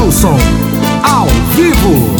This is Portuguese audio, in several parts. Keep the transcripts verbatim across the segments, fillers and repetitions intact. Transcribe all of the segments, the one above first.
Wilson, ao vivo.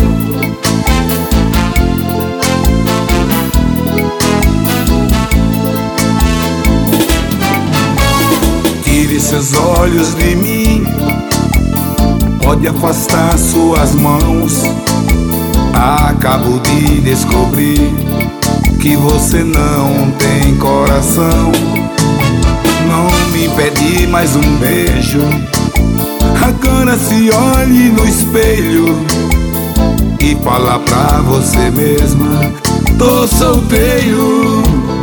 Tire seus olhos de mim, pode afastar suas mãos. Acabo de descobrir que você não tem coração. Não me pede mais um beijo, agora se olhe no espelho e fala pra você mesma: tô solteiro.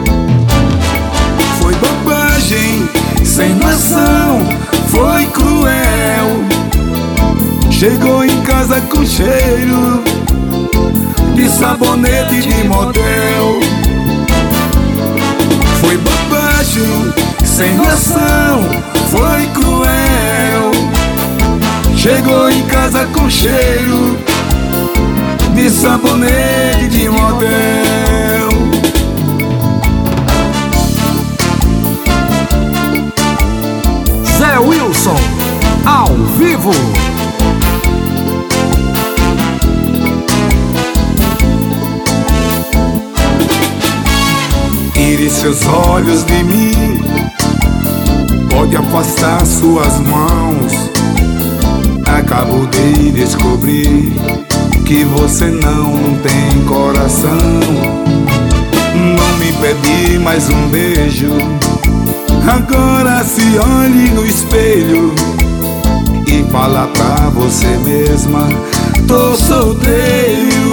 Foi bobagem, sem noção, foi cruel. Chegou em casa com cheiro de sabonete de motel. Foi bobagem, sem noção, foi cruel. Chegou em casa com cheiro de sabonete de motel. Zé Wilson, ao vivo. Tire seus olhos de mim, pode afastar suas mãos. Acabo de descobrir que você não tem coração. Não me pede mais um beijo, agora se olhe no espelho e fala pra você mesma: tô solteiro.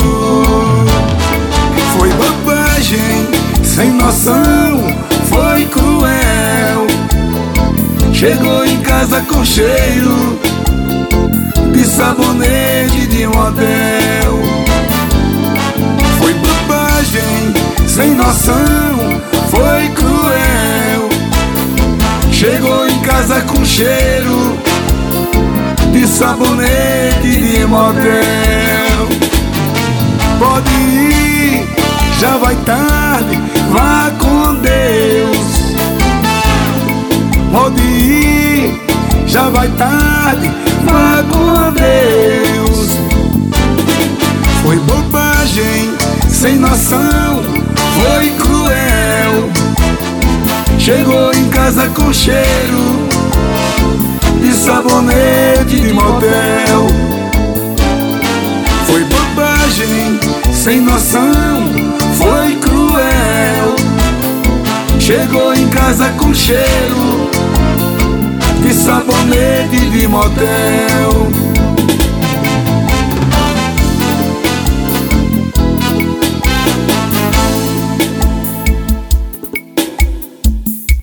Foi bobagem, sem noção, foi cruel. Chegou em casa com cheiro de sabonete de motel. Foi bobagem, sem noção, foi cruel. Chegou em casa com cheiro de sabonete de motel. Pode ir, já vai tarde, vá com Deus. Pode ir, já vai tarde, vá com Deus. Foi bobagem, sem noção, foi cruel. Chegou em casa com cheiro de sabonete de motel. Foi bobagem, sem noção, foi cruel. Chegou em casa com cheiro de sabonete de motel.